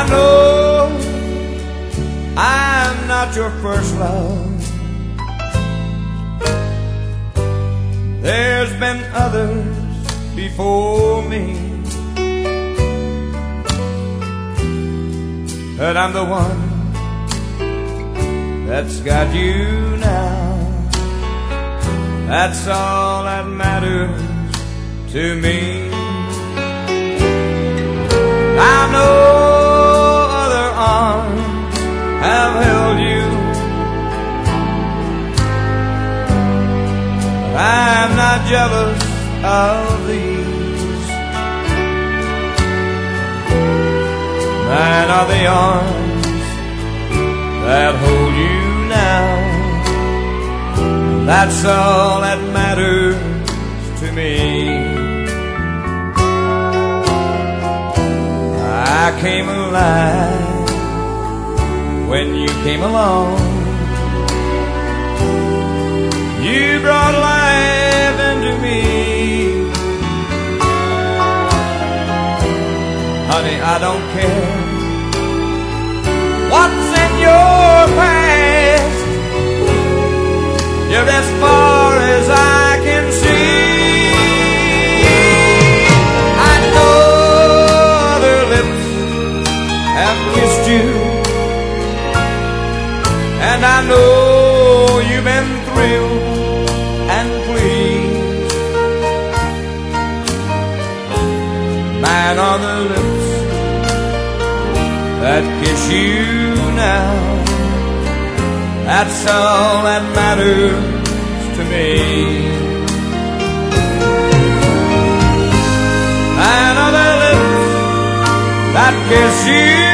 I know I'm not your first love. There's been others before me, but I'm the one that's got you now. That's all that matters to me. I know other arms have held you, but I'm not jealous of these. Mine are the arms that hold you now. That's all that matters to me. I came alive when you came along. You brought life into me. Honey, I don't care what's in your past. You're as far as I can see. I know other lips have kissed you, and I know you've been thrilled and pleased. Mine are the lips that kiss you now. That's all that matters to me. Mine are the lips that kiss you